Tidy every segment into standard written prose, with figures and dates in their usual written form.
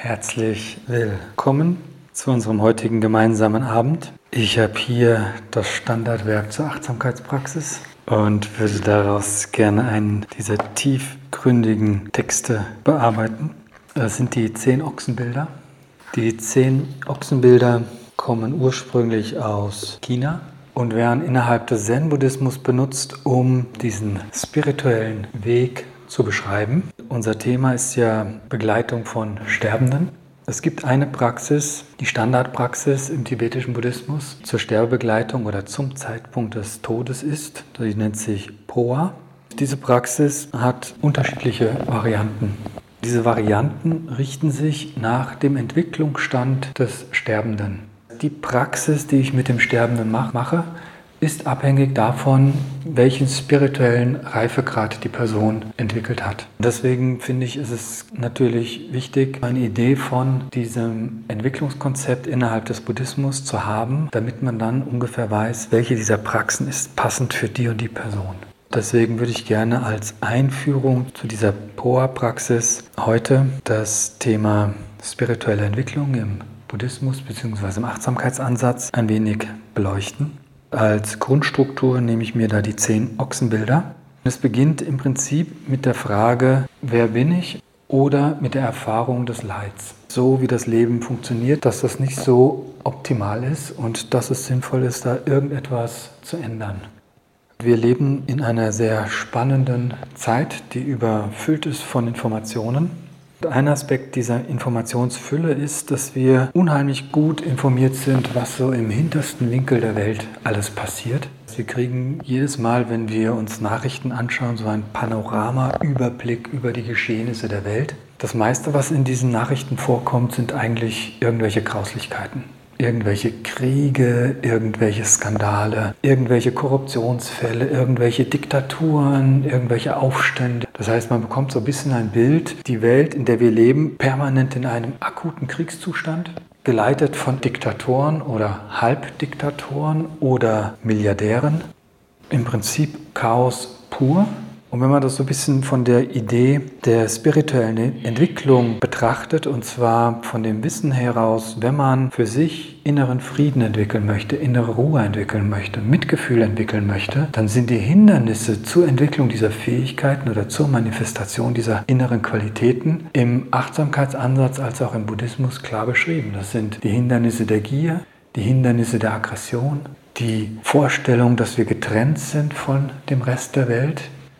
Herzlich willkommen zu unserem heutigen gemeinsamen Abend. Ich habe hier das Standardwerk zur Achtsamkeitspraxis und würde daraus gerne einen dieser tiefgründigen Texte bearbeiten. Das sind die 10 Ochsenbilder. Die 10 Ochsenbilder kommen ursprünglich aus China und werden innerhalb des Zen-Buddhismus benutzt, um diesen spirituellen Weg zu beschreiben. Unser Thema ist ja Begleitung von Sterbenden. Es gibt eine Praxis, die Standardpraxis im tibetischen Buddhismus zur Sterbebegleitung oder zum Zeitpunkt des Todes ist. Die nennt sich Phowa. Diese Praxis hat unterschiedliche Varianten. Diese Varianten richten sich nach dem Entwicklungsstand des Sterbenden. Die Praxis, die ich mit dem Sterbenden mache, ist abhängig davon, welchen spirituellen Reifegrad die Person entwickelt hat. Deswegen finde ich, ist es natürlich wichtig, eine Idee von diesem Entwicklungskonzept innerhalb des Buddhismus zu haben, damit man dann ungefähr weiß, welche dieser Praxen ist passend für die und die Person. Deswegen würde ich gerne als Einführung zu dieser Phowa-Praxis heute das Thema spirituelle Entwicklung im Buddhismus bzw. im Achtsamkeitsansatz ein wenig beleuchten. Als Grundstruktur nehme ich mir da die 10 Ochsenbilder. Es beginnt im Prinzip mit der Frage, wer bin ich, oder mit der Erfahrung des Leids. So wie das Leben funktioniert, dass das nicht so optimal ist und dass es sinnvoll ist, da irgendetwas zu ändern. Wir leben in einer sehr spannenden Zeit, die überfüllt ist von Informationen. Ein Aspekt dieser Informationsfülle ist, dass wir unheimlich gut informiert sind, was so im hintersten Winkel der Welt alles passiert. Wir kriegen jedes Mal, wenn wir uns Nachrichten anschauen, so einen Panorama-Überblick über die Geschehnisse der Welt. Das meiste, was in diesen Nachrichten vorkommt, sind eigentlich irgendwelche Grauslichkeiten. Irgendwelche Kriege, irgendwelche Skandale, irgendwelche Korruptionsfälle, irgendwelche Diktaturen, irgendwelche Aufstände. Das heißt, man bekommt so ein bisschen ein Bild, die Welt, in der wir leben, permanent in einem akuten Kriegszustand, geleitet von Diktatoren oder Halbdiktatoren oder Milliardären. Im Prinzip Chaos pur. Und wenn man das so ein bisschen von der Idee der spirituellen Entwicklung betrachtet, und zwar von dem Wissen heraus, wenn man für sich inneren Frieden entwickeln möchte, innere Ruhe entwickeln möchte, Mitgefühl entwickeln möchte, dann sind die Hindernisse zur Entwicklung dieser Fähigkeiten oder zur Manifestation dieser inneren Qualitäten im Achtsamkeitsansatz als auch im Buddhismus klar beschrieben. Das sind die Hindernisse der Gier, die Hindernisse der Aggression, die Vorstellung, dass wir getrennt sind von dem Rest der Welt,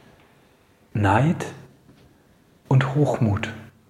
Neid und Hochmut.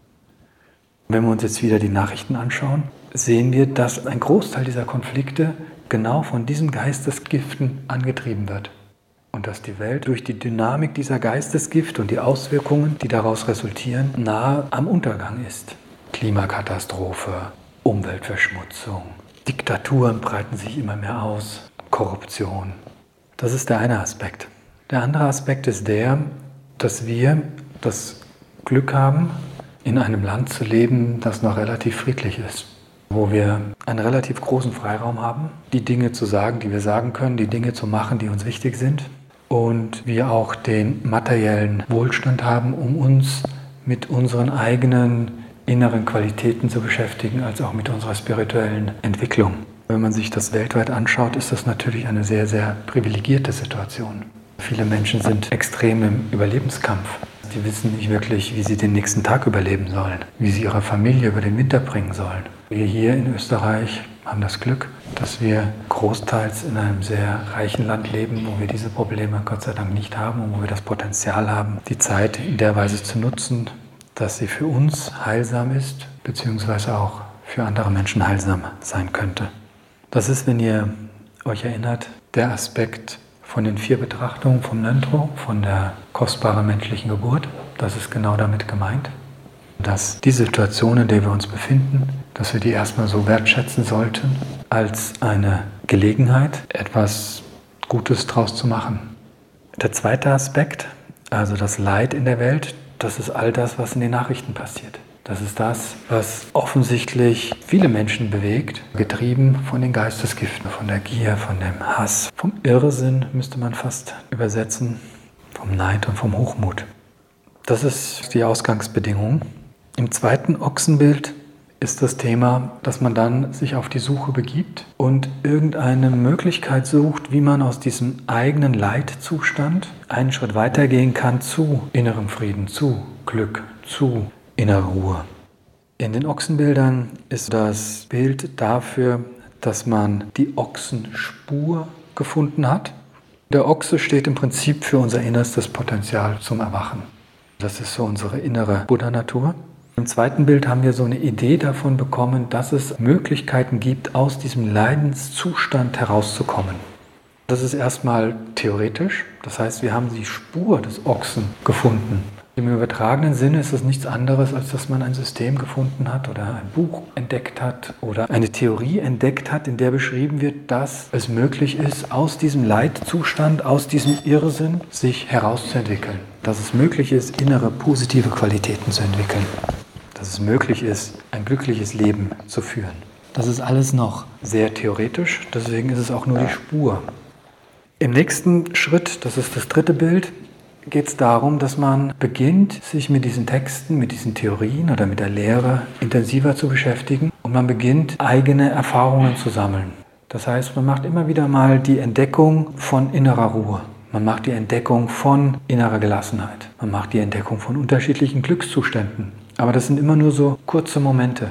Wenn wir uns jetzt wieder die Nachrichten anschauen, sehen wir, dass ein Großteil dieser Konflikte genau von diesen Geistesgiften angetrieben wird. Und dass die Welt durch die Dynamik dieser Geistesgift und die Auswirkungen, die daraus resultieren, nahe am Untergang ist. Klimakatastrophe, Umweltverschmutzung, Diktaturen breiten sich immer mehr aus, Korruption. Das ist der eine Aspekt. Der andere Aspekt ist der, dass wir das Glück haben, in einem Land zu leben, das noch relativ friedlich ist, wo wir einen relativ großen Freiraum haben, die Dinge zu sagen, die wir sagen können, die Dinge zu machen, die uns wichtig sind, und wir auch den materiellen Wohlstand haben, um uns mit unseren eigenen inneren Qualitäten zu beschäftigen, als auch mit unserer spirituellen Entwicklung. Wenn man sich das weltweit anschaut, ist das natürlich eine sehr, sehr privilegierte Situation. Viele Menschen sind extrem im Überlebenskampf. Die wissen nicht wirklich, wie sie den nächsten Tag überleben sollen, wie sie ihre Familie über den Winter bringen sollen. Wir hier in Österreich haben das Glück, dass wir großteils in einem sehr reichen Land leben, wo wir diese Probleme Gott sei Dank nicht haben und wo wir das Potenzial haben, die Zeit in der Weise zu nutzen, dass sie für uns heilsam ist, beziehungsweise auch für andere Menschen heilsam sein könnte. Das ist, wenn ihr euch erinnert, der Aspekt von den 4 Betrachtungen vom Nöntro, von der kostbaren menschlichen Geburt. Das ist genau damit gemeint, dass die Situation, in der wir uns befinden, dass wir die erstmal so wertschätzen sollten, als eine Gelegenheit, etwas Gutes draus zu machen. Der zweite Aspekt, also das Leid in der Welt, das ist all das, was in den Nachrichten passiert. Das ist das, was offensichtlich viele Menschen bewegt, getrieben von den Geistesgiften, von der Gier, von dem Hass, vom Irrsinn, müsste man fast übersetzen, vom Neid und vom Hochmut. Das ist die Ausgangsbedingung. Im zweiten Ochsenbild ist das Thema, dass man dann sich auf die Suche begibt und irgendeine Möglichkeit sucht, wie man aus diesem eigenen Leidzustand einen Schritt weitergehen kann zu innerem Frieden, zu Glück, zu innerer Ruhe. In den Ochsenbildern ist das Bild dafür, dass man die Ochsenspur gefunden hat. Der Ochse steht im Prinzip für unser innerstes Potenzial zum Erwachen. Das ist so unsere innere Buddha-Natur. Im zweiten Bild haben wir so eine Idee davon bekommen, dass es Möglichkeiten gibt, aus diesem Leidenszustand herauszukommen. Das ist erstmal theoretisch, das heißt, wir haben die Spur des Ochsen gefunden. Im übertragenen Sinne ist es nichts anderes, als dass man ein System gefunden hat oder ein Buch entdeckt hat oder eine Theorie entdeckt hat, in der beschrieben wird, dass es möglich ist, aus diesem Leidzustand, aus diesem Irrsinn sich herauszuentwickeln. Dass es möglich ist, innere positive Qualitäten zu entwickeln. Dass es möglich ist, ein glückliches Leben zu führen. Das ist alles noch sehr theoretisch, deswegen ist es auch nur die Spur. Im nächsten Schritt, das ist das dritte Bild, geht es darum, dass man beginnt, sich mit diesen Texten, mit diesen Theorien oder mit der Lehre intensiver zu beschäftigen und man beginnt, eigene Erfahrungen zu sammeln. Das heißt, man macht immer wieder mal die Entdeckung von innerer Ruhe. Man macht die Entdeckung von innerer Gelassenheit. Man macht die Entdeckung von unterschiedlichen Glückszuständen. Aber das sind immer nur so kurze Momente.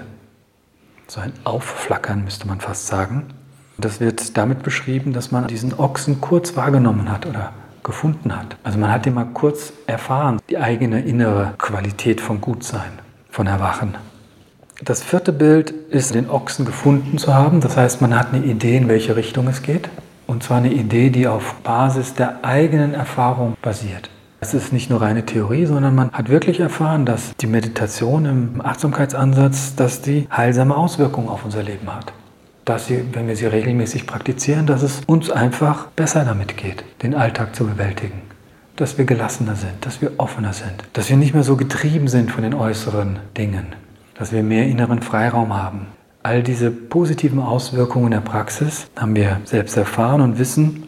So ein Aufflackern, müsste man fast sagen. Das wird damit beschrieben, dass man diesen Ochsen kurz wahrgenommen hat oder gefunden hat. Also man hat ihn mal kurz erfahren, die eigene innere Qualität von Gutsein, von Erwachen. Das vierte Bild ist, den Ochsen gefunden zu haben. Das heißt, man hat eine Idee, in welche Richtung es geht. Und zwar eine Idee, die auf Basis der eigenen Erfahrung basiert. Es ist nicht nur reine Theorie, sondern man hat wirklich erfahren, dass die Meditation im Achtsamkeitsansatz, dass die heilsame Auswirkungen auf unser Leben hat. Dass sie, wenn wir sie regelmäßig praktizieren, dass es uns einfach besser damit geht, den Alltag zu bewältigen. Dass wir gelassener sind, dass wir offener sind, dass wir nicht mehr so getrieben sind von den äußeren Dingen, dass wir mehr inneren Freiraum haben. All diese positiven Auswirkungen der Praxis haben wir selbst erfahren und wissen,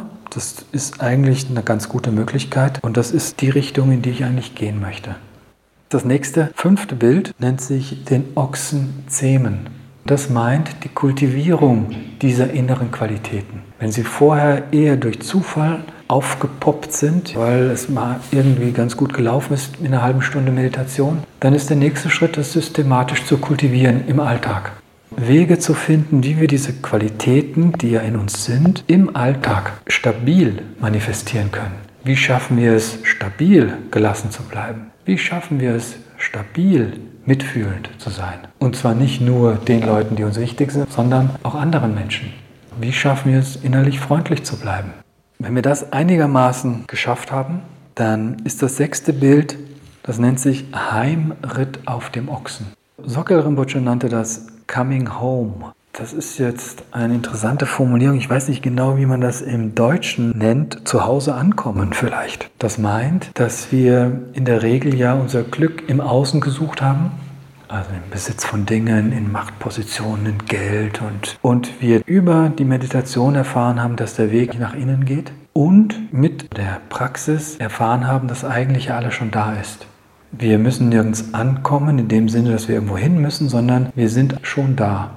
das ist eigentlich eine ganz gute Möglichkeit und das ist die Richtung, in die ich eigentlich gehen möchte. Das nächste, fünfte Bild nennt sich den Ochsen zähmen. Das meint die Kultivierung dieser inneren Qualitäten. Wenn sie vorher eher durch Zufall aufgepoppt sind, weil es mal irgendwie ganz gut gelaufen ist in einer halben Stunde Meditation, dann ist der nächste Schritt, das systematisch zu kultivieren im Alltag. Wege zu finden, wie wir diese Qualitäten, die ja in uns sind, im Alltag stabil manifestieren können. Wie schaffen wir es, stabil gelassen zu bleiben? Wie schaffen wir es, stabil mitfühlend zu sein? Und zwar nicht nur den Leuten, die uns wichtig sind, sondern auch anderen Menschen. Wie schaffen wir es, innerlich freundlich zu bleiben? Wenn wir das einigermaßen geschafft haben, dann ist das sechste Bild, das nennt sich Heimritt auf dem Ochsen. Sogyal Rinpoche nannte das Coming Home. Das ist jetzt eine interessante Formulierung. Ich weiß nicht genau, wie man das im Deutschen nennt. Zu Hause ankommen vielleicht. Das meint, dass wir in der Regel ja unser Glück im Außen gesucht haben. Also im Besitz von Dingen, in Machtpositionen, in Geld. Und wir über die Meditation erfahren haben, dass der Weg nach innen geht. Und mit der Praxis erfahren haben, dass eigentlich alles schon da ist. Wir müssen nirgends ankommen, in dem Sinne, dass wir irgendwo hin müssen, sondern wir sind schon da.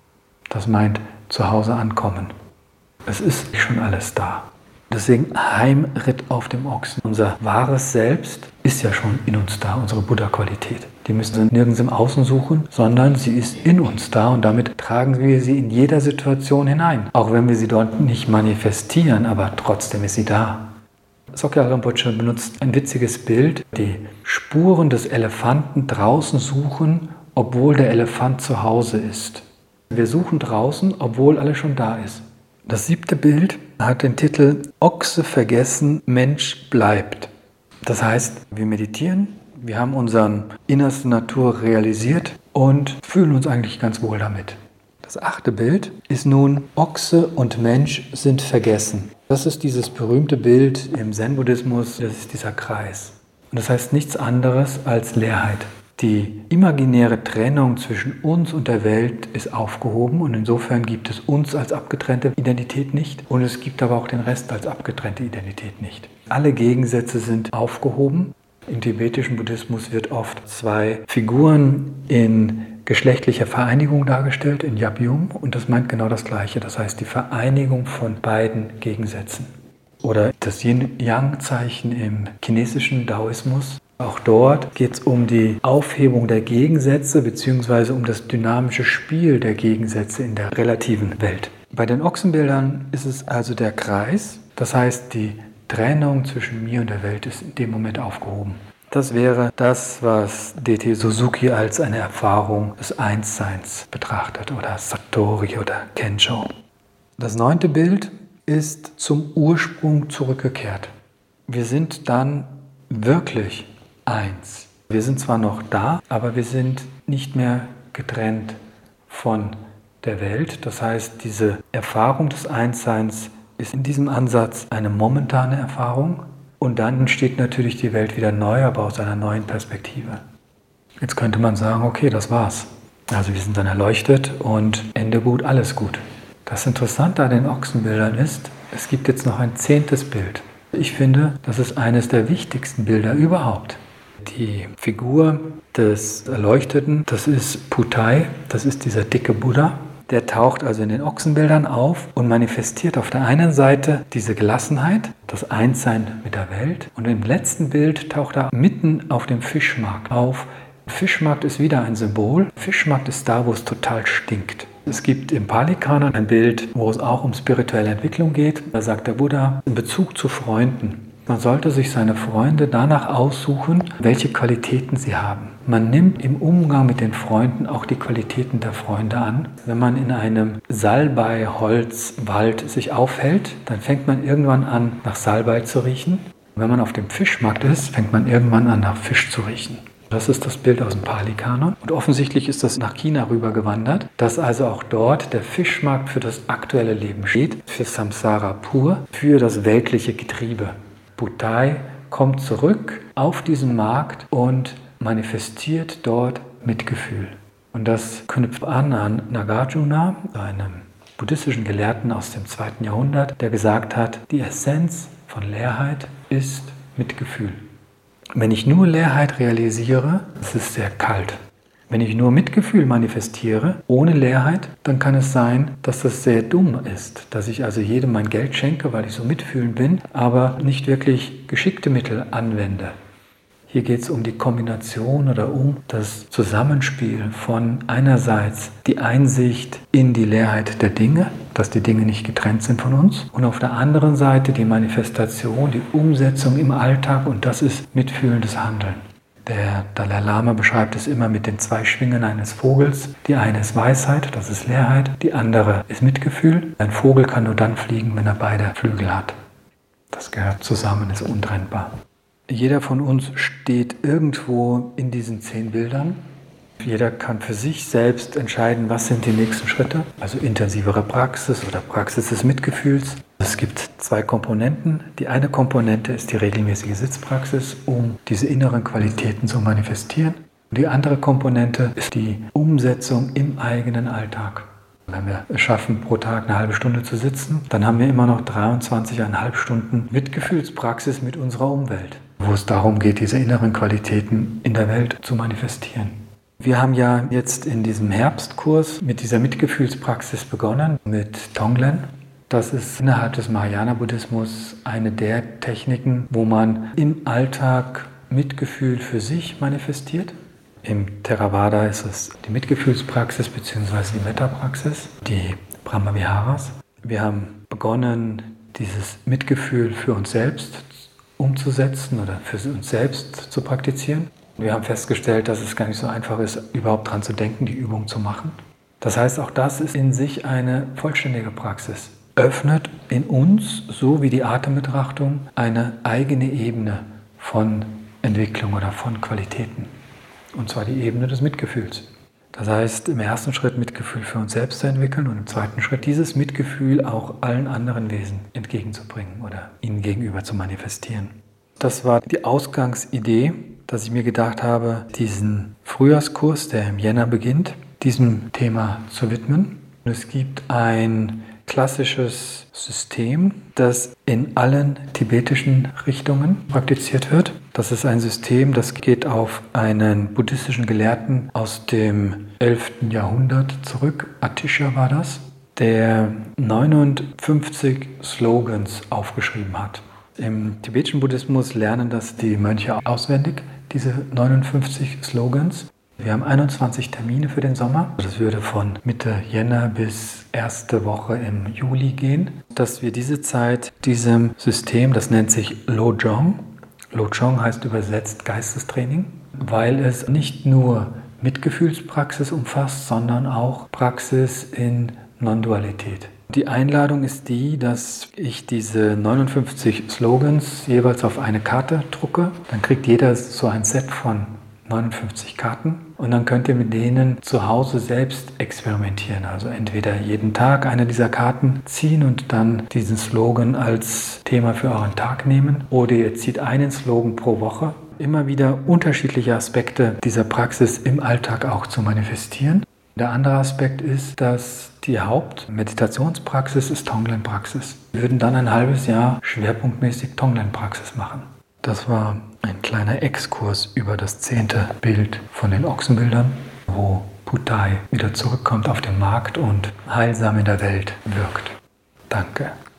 Das meint zu Hause ankommen. Es ist schon alles da. Deswegen Heimritt auf dem Ochsen. Unser wahres Selbst ist ja schon in uns da, unsere Buddha-Qualität. Die müssen wir nirgends im Außen suchen, sondern sie ist in uns da und damit tragen wir sie in jeder Situation hinein. Auch wenn wir sie dort nicht manifestieren, aber trotzdem ist sie da. Sogyal Rinpoche benutzt ein witziges Bild, die Spuren des Elefanten draußen suchen, obwohl der Elefant zu Hause ist. Wir suchen draußen, obwohl alles schon da ist. Das siebte Bild hat den Titel Ochse vergessen, Mensch bleibt. Das heißt, wir meditieren, wir haben unsere innerste Natur realisiert und fühlen uns eigentlich ganz wohl damit. Das achte Bild ist nun Ochse und Mensch sind vergessen. Das ist dieses berühmte Bild im Zen-Buddhismus, das ist dieser Kreis. Und das heißt nichts anderes als Leerheit. Die imaginäre Trennung zwischen uns und der Welt ist aufgehoben und insofern gibt es uns als abgetrennte Identität nicht und es gibt aber auch den Rest als abgetrennte Identität nicht. Alle Gegensätze sind aufgehoben. Im tibetischen Buddhismus wird oft zwei Figuren in geschlechtliche Vereinigung dargestellt in Yabyum und das meint genau das Gleiche. Das heißt die Vereinigung von beiden Gegensätzen. Oder das Yin-Yang-Zeichen im chinesischen Daoismus. Auch dort geht es um die Aufhebung der Gegensätze bzw. um das dynamische Spiel der Gegensätze in der relativen Welt. Bei den Ochsenbildern ist es also der Kreis, das heißt die Trennung zwischen mir und der Welt ist in dem Moment aufgehoben. Das wäre das, was D.T. Suzuki als eine Erfahrung des Einsseins betrachtet oder Satori oder Kensho. Das 9. Bild ist zum Ursprung zurückgekehrt. Wir sind dann wirklich eins. Wir sind zwar noch da, aber wir sind nicht mehr getrennt von der Welt. Das heißt, diese Erfahrung des Einsseins ist in diesem Ansatz eine momentane Erfahrung und dann entsteht natürlich die Welt wieder neu, aber aus einer neuen Perspektive. Jetzt könnte man sagen, okay, das war's. Also wir sind dann erleuchtet und Ende gut, alles gut. Das Interessante an den Ochsenbildern ist, es gibt jetzt noch ein 10. Bild. Ich finde, das ist eines der wichtigsten Bilder überhaupt. Die Figur des Erleuchteten, das ist Putai, das ist dieser dicke Buddha. Der taucht also in den Ochsenbildern auf und manifestiert auf der einen Seite diese Gelassenheit, das Einssein mit der Welt. Und im letzten Bild taucht er mitten auf dem Fischmarkt auf. Fischmarkt ist wieder ein Symbol. Fischmarkt ist da, wo es total stinkt. Es gibt im Pali-Kanon ein Bild, wo es auch um spirituelle Entwicklung geht. Da sagt der Buddha in Bezug zu Freunden. Man sollte sich seine Freunde danach aussuchen, welche Qualitäten sie haben. Man nimmt im Umgang mit den Freunden auch die Qualitäten der Freunde an. Wenn man in einem Salbei-Holzwald sich aufhält, dann fängt man irgendwann an, nach Salbei zu riechen. Wenn man auf dem Fischmarkt ist, fängt man irgendwann an, nach Fisch zu riechen. Das ist das Bild aus dem Pali-Kanon. Und offensichtlich ist das nach China rübergewandert, dass also auch dort der Fischmarkt für das aktuelle Leben steht, für Samsara pur, für das weltliche Getriebe. Putai kommt zurück auf diesen Markt und manifestiert dort Mitgefühl. Und das knüpft an Nagarjuna, einem buddhistischen Gelehrten aus dem 2. Jahrhundert, der gesagt hat, die Essenz von Leerheit ist Mitgefühl. Wenn ich nur Leerheit realisiere, das ist sehr kalt. Wenn ich nur Mitgefühl manifestiere, ohne Leerheit, dann kann es sein, dass das sehr dumm ist. Dass ich also jedem mein Geld schenke, weil ich so mitfühlend bin, aber nicht wirklich geschickte Mittel anwende. Hier geht es um die Kombination oder um das Zusammenspiel von einerseits die Einsicht in die Leerheit der Dinge, dass die Dinge nicht getrennt sind von uns, und auf der anderen Seite die Manifestation, die Umsetzung im Alltag, und das ist mitfühlendes Handeln. Der Dalai Lama beschreibt es immer mit den 2 Schwingen eines Vogels. Die eine ist Weisheit, das ist Leerheit, die andere ist Mitgefühl. Ein Vogel kann nur dann fliegen, wenn er beide Flügel hat. Das gehört zusammen, ist untrennbar. Jeder von uns steht irgendwo in diesen 10 Bildern. Jeder kann für sich selbst entscheiden, was sind die nächsten Schritte. Also intensivere Praxis oder Praxis des Mitgefühls. Es gibt 2 Komponenten. Die eine Komponente ist die regelmäßige Sitzpraxis, um diese inneren Qualitäten zu manifestieren. Und die andere Komponente ist die Umsetzung im eigenen Alltag. Wenn wir es schaffen, pro Tag eine halbe Stunde zu sitzen, dann haben wir immer noch 23,5 Stunden Mitgefühlspraxis mit unserer Umwelt, wo es darum geht, diese inneren Qualitäten in der Welt zu manifestieren. Wir haben ja jetzt in diesem Herbstkurs mit dieser Mitgefühlspraxis begonnen, mit Tonglen. Das ist innerhalb des Mahayana-Buddhismus eine der Techniken, wo man im Alltag Mitgefühl für sich manifestiert. Im Theravada ist es die Mitgefühlspraxis bzw. die Metta-Praxis, die Brahma-Viharas. Wir haben begonnen, dieses Mitgefühl für uns selbst umzusetzen oder für uns selbst zu praktizieren. Wir haben festgestellt, dass es gar nicht so einfach ist, überhaupt dran zu denken, die Übung zu machen. Das heißt, auch das ist in sich eine vollständige Praxis. Öffnet in uns, so wie die Atembetrachtung, eine eigene Ebene von Entwicklung oder von Qualitäten. Und zwar die Ebene des Mitgefühls. Das heißt, im ersten Schritt Mitgefühl für uns selbst zu entwickeln und im zweiten Schritt dieses Mitgefühl auch allen anderen Wesen entgegenzubringen oder ihnen gegenüber zu manifestieren. Das war die Ausgangsidee, dass ich mir gedacht habe, diesen Frühjahrskurs, der im Jänner beginnt, diesem Thema zu widmen. Und es gibt ein klassisches System, das in allen tibetischen Richtungen praktiziert wird. Das ist ein System, das geht auf einen buddhistischen Gelehrten aus dem 11. Jahrhundert zurück. Atisha war das, der 59 Slogans aufgeschrieben hat. Im tibetischen Buddhismus lernen das die Mönche auswendig, diese 59 Slogans. Wir haben 21 Termine für den Sommer. Das würde von Mitte Jänner bis erste Woche im Juli gehen. Dass wir diese Zeit diesem System, das nennt sich Lojong. Lojong heißt übersetzt Geistestraining, weil es nicht nur Mitgefühlspraxis umfasst, sondern auch Praxis in Non-Dualität. Die Einladung ist die, dass ich diese 59 Slogans jeweils auf eine Karte drucke. Dann kriegt jeder so ein Set von 59 Karten und dann könnt ihr mit denen zu Hause selbst experimentieren. Also entweder jeden Tag eine dieser Karten ziehen und dann diesen Slogan als Thema für euren Tag nehmen, oder ihr zieht einen Slogan pro Woche. Immer wieder unterschiedliche Aspekte dieser Praxis im Alltag auch zu manifestieren. Der andere Aspekt ist, dass die Hauptmeditationspraxis ist Tonglen-Praxis. Wir würden dann ein halbes Jahr schwerpunktmäßig Tonglen-Praxis machen. Das war ein kleiner Exkurs über das 10. Bild von den Ochsenbildern, wo Puthai wieder zurückkommt auf den Markt und heilsam in der Welt wirkt. Danke.